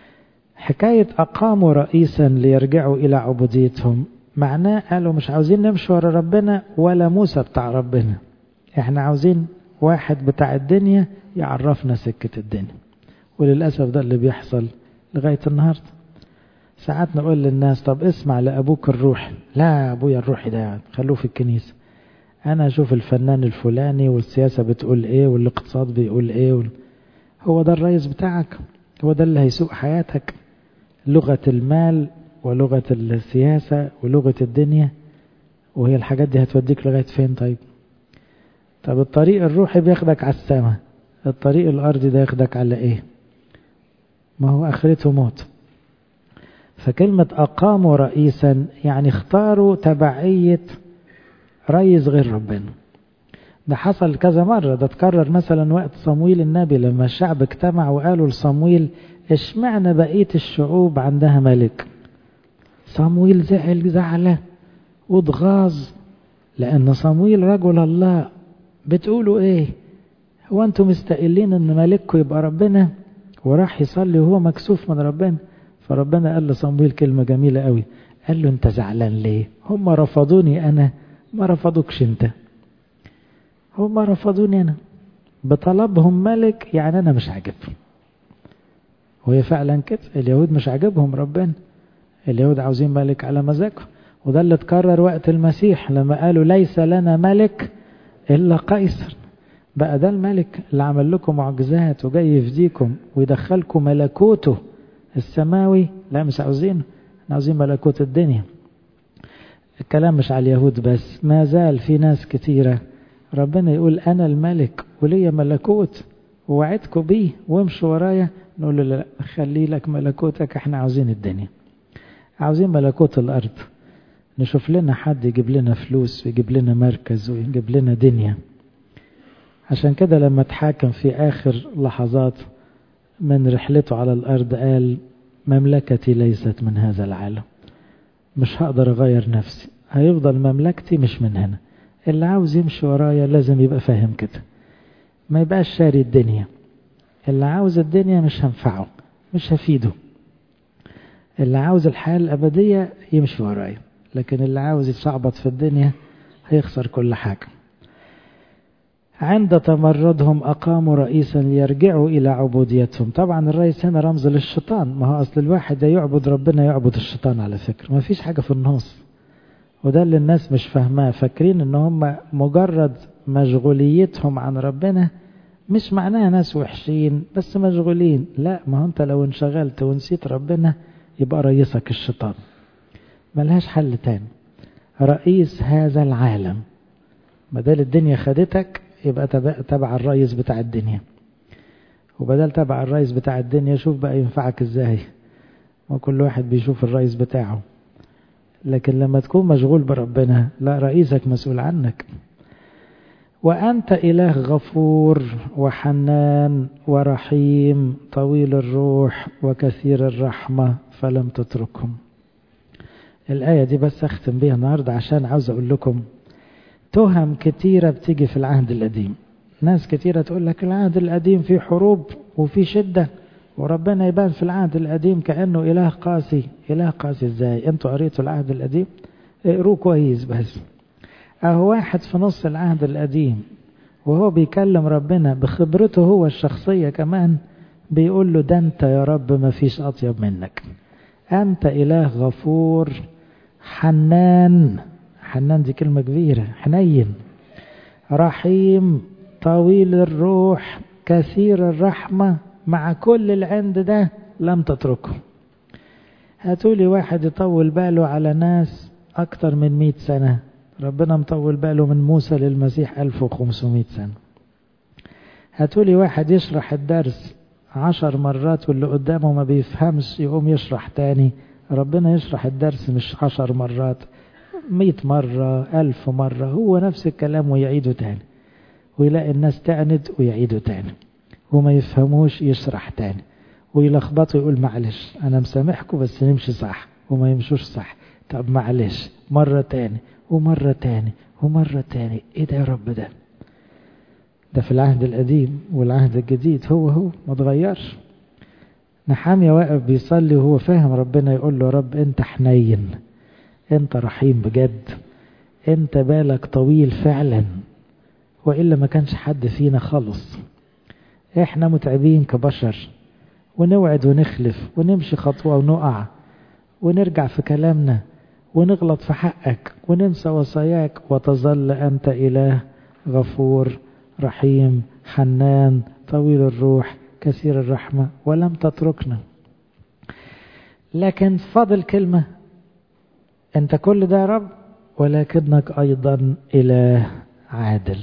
حكاية أقاموا رئيسا ليرجعوا إلى عبوديتهم معناه قالوا مش عاوزين نمشي ورا ربنا ولا موسى بتاع ربنا، احنا عاوزين واحد بتاع الدنيا يعرفنا سكة الدنيا. وللأسف ده اللي بيحصل لغاية النهاردة. ساعات نقول للناس طب اسمع لأبوك الروحي، لا أبويا الروحي ده يعني خلوه في الكنيسة، أنا أشوف الفنان الفلاني والسياسة بتقول إيه والاقتصاد بيقول إيه وال... هو ده الرئيس بتاعك؟ هو ده اللي هيسوق حياتك؟ لغة المال ولغة السياسة ولغة الدنيا، وهي الحاجات دي هتوديك لغاية فين؟ طيب طب الطريق الروحي بياخدك على السماء، الطريق الأرضي ده ياخدك على إيه؟ ما هو آخرته موت. فكلمة أقاموا رئيسا يعني اختاروا تبعية رئيس غير ربنا. ده حصل كذا مرة، ده تكرر مثلا وقت صمويل النبي لما الشعب اجتمع وقالوا لصمويل اشمعنى بقية الشعوب عندها ملك؟ صمويل زعل زعله واتغاظ، لأن صمويل رجل الله. بتقولوا ايه؟ هو انتم مستقلين ان ملككم يبقى ربنا؟ وراح يصلي وهو مكسوف من ربنا. فربنا قال لصمويل كلمة جميلة قوي، قال له انت زعلان ليه؟ هم رفضوني انا، ما رفضوكش انت. هم رفضوني انا بطلبهم ملك، يعني انا مش عاجبهم. وهي فعلا كده، اليهود مش عاجبهم ربنا، اليهود عاوزين ملك على مزاجهم. وده اللي اتكرر وقت المسيح لما قالوا ليس لنا ملك الا قيصر. بقى ده الملك اللي عمل لكم معجزات وجاي يفديكم ويدخلكم ملكوته السماوي؟ لا مش عاوزينه، احنا عاوزين ملكوت الدنيا. الكلام مش على اليهود بس، ما زال في ناس كتيرة ربنا يقول أنا الملك ولي ملكوت ووعدكم بيه وامشوا ورايا، نقول له لا خلي لك ملكوتك، احنا عاوزين الدنيا، عاوزين ملكوت الأرض. نشوف لنا حد يجيب لنا فلوس ويجيب لنا مركز ويجيب لنا دنيا. عشان كده لما تحاكم في آخر لحظات من رحلته على الأرض قال مملكتي ليست من هذا العالم، مش هقدر أغير نفسي، هيفضل مملكتي مش من هنا. اللي عاوز يمشي ورايا لازم يبقى فاهم كده، ما يبقاش شاري الدنيا. اللي عاوز الدنيا مش هنفعه، مش هفيده. اللي عاوز الحياة الأبدية يمشي ورايا، لكن اللي عاوز يتشعبط في الدنيا هيخسر كل حاجة. عند تمردهم أقاموا رئيسا ليرجعوا إلى عبوديتهم. طبعا الرئيس هنا رمز للشيطان، ما هو أصل الواحد يعبد ربنا يعبد الشيطان على فكرة، ما فيش حاجة في النص. وده اللي الناس مش فاهماه، فاكرين ان هم مجرد مشغوليتهم عن ربنا مش معناها ناس وحشين بس مشغولين. لا، ما هو انت لو انشغلت ونسيت ربنا يبقى رئيسك الشيطان، ملهاش حل تاني. رئيس هذا العالم، بدل الدنيا خدتك يبقى تبع الرئيس بتاع الدنيا، وبدل تبع الرئيس بتاع الدنيا شوف بقى ينفعك ازاي. وكل واحد بيشوف الرئيس بتاعه، لكن لما تكون مشغول بربنا لا، رئيسك مسؤول عنك. وأنت إله غفور وحنان ورحيم طويل الروح وكثير الرحمة فلم تتركهم. الآية دي بس أختم بيها النهاردة عشان عاوز أقول لكم تهم كتيرة بتيجي في العهد القديم. ناس كتيرة تقول لك العهد القديم فيه حروب وفيه شدة، وربنا يبان في العهد القديم كأنه إله قاسي. إله قاسي إزاي؟ أنتوا قريتوا العهد القديم؟ اقروه كويس بس. أهو واحد في نص العهد القديم وهو بيكلم ربنا بخبرته هو الشخصية كمان، بيقول له ده أنت يا رب ما فيش أطيب منك، أنت إله غفور حنان. حنان دي كلمة كبيرة، حنين. رحيم طويل الروح كثير الرحمة، مع كل العند ده لم تتركه. هاتولي واحد يطول باله على ناس أكتر من مئة سنة، ربنا مطول باله من موسى للمسيح ألف وخمسمائة سنة. هاتولي واحد يشرح الدرس عشر مرات واللي قدامه ما بيفهمش يقوم يشرح تاني، ربنا يشرح الدرس مش عشر مرات، مئة مرة ألف مرة هو نفس الكلام ويعيده تاني، ويلاقي الناس تعند ويعيده تاني وما يفهموش يشرح تاني ويلخبطوا يقول معلش أنا مسامحكم بس نمشي صح، وما يمشوش صح. طب معلش مرة تاني ومرة تاني ومرة تاني. ايه ده يا رب؟ ده ده في العهد القديم والعهد الجديد هو هو ما تغيرش. نحامية واقف بيصلي وهو فاهم ربنا يقول له يا رب انت حنين، انت رحيم بجد، انت بالك طويل فعلا، وإلا ما كانش حد فينا خلص. احنا متعبين كبشر، ونوعد ونخلف ونمشي خطوة ونقع ونرجع في كلامنا ونغلط في حقك وننسى وصاياك، وتظل أنت إله غفور رحيم حنان طويل الروح كثير الرحمة ولم تتركنا. لكن فاضل كلمة، أنت كل ده يا رب ولكنك أيضا إله عادل.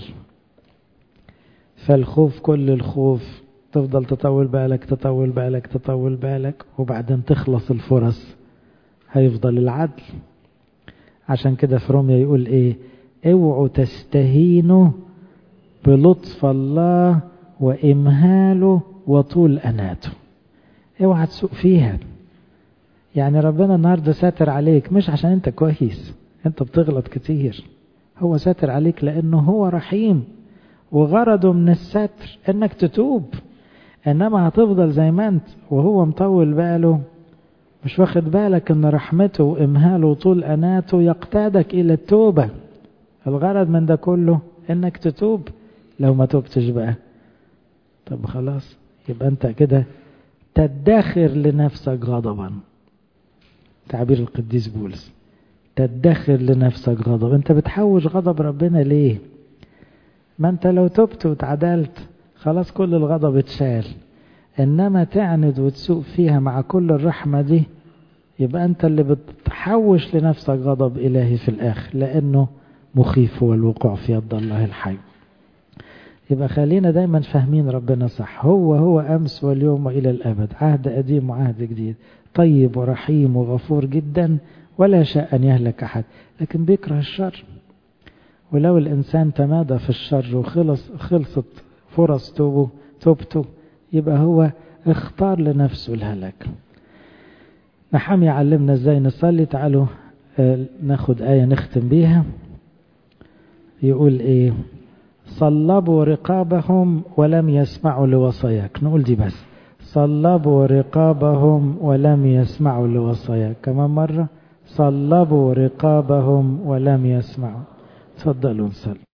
فالخوف كل الخوف، تفضل تطول بالك تطول بالك تطول بالك وبعدين تخلص الفرص، هيفضل العدل. عشان كده في روميا يقول ايه؟ اوعوا تستهينوا بلطف الله وامهاله وطول اناته. اوعى تسوق فيها. يعني ربنا النهارده ساتر عليك مش عشان انت كويس، انت بتغلط كتير، هو ساتر عليك لانه هو رحيم، وغرضه من الستر انك تتوب. انما هتفضل زي ما انت وهو مطول باله، مش واخد بالك ان رحمته وامهاله وطول اناته يقتادك الى التوبة. الغرض من ده كله انك تتوب. لو ما توبتش بقى طب خلاص، يبقى انت كده تدخر لنفسك غضبا. تعبير القديس بولس، تدخر لنفسك غضب. انت بتحوش غضب ربنا ليه؟ ما انت لو تبت وتعدلت خلاص كل الغضب اتشال. انما تعند وتسوق فيها مع كل الرحمة دي، يبقى انت اللي بتحوش لنفسك غضب الهي في الاخر، لانه مخيف هو الوقوع في يد الله الحي. يبقى خلينا دايما فاهمين ربنا صح. هو هو امس واليوم والى الابد، عهد قديم وعهد جديد، طيب ورحيم وغفور جدا، ولا شاء ان يهلك احد، لكن بيكره الشر. ولو الانسان تمادى في الشر وخلص خلصت فرص توبه توبته، يبقى هو اختار لنفسه الهلاك. نحامي يعلمنا ازاي نصلي. تعالوا ناخد آية نختم بيها. يقول ايه؟ صلبوا رقابهم ولم يسمعوا لوصاياك. نقول دي بس، صلبوا رقابهم ولم يسمعوا لوصاياك. كمان مرة، صلبوا رقابهم ولم يسمعوا. تفضلوا نصلي.